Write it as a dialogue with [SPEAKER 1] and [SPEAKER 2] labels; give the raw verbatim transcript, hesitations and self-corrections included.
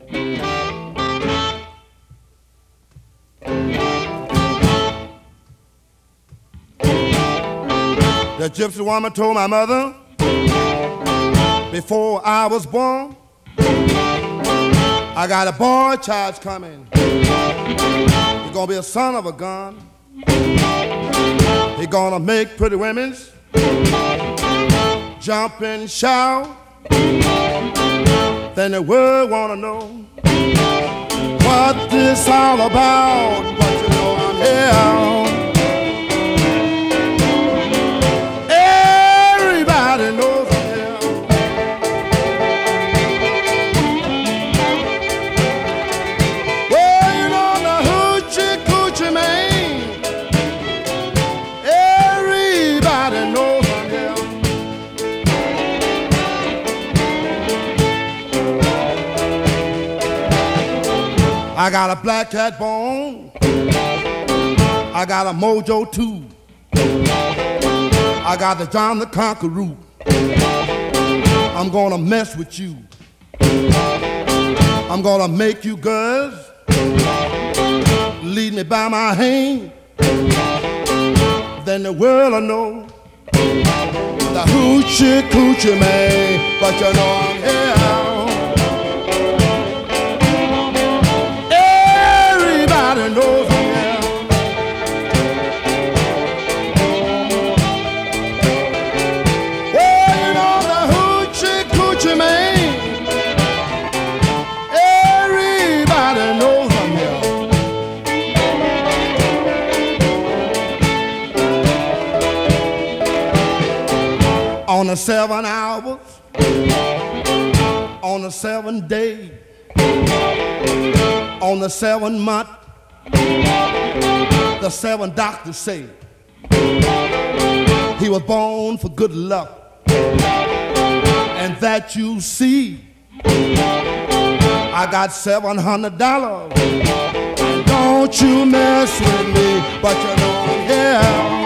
[SPEAKER 1] The gypsy woman told my mother before I was born, I got a boy child coming. He's gonna be a son of a gun. He's gonna make pretty women jump and shout. Then the world wanna know what this all about. But you know I'm here. Everybody knows I'm here. Well, you know the hoochie coochie man. Everybody knows I'm here. I got a black cat bone. I got a mojo too. I got the John the Conqueror. I'm gonna mess with you. I'm gonna make you girls lead me by my hand. Then the world will know the hoochie coochie man. But you know I'm here. Everybody knows I'm here. On the seven hours, on the seven day, on the seven month, the seven doctors say he was born for good luck, and that you see. I got seven hundred dollars. Don't you mess with me, but you know I'm here.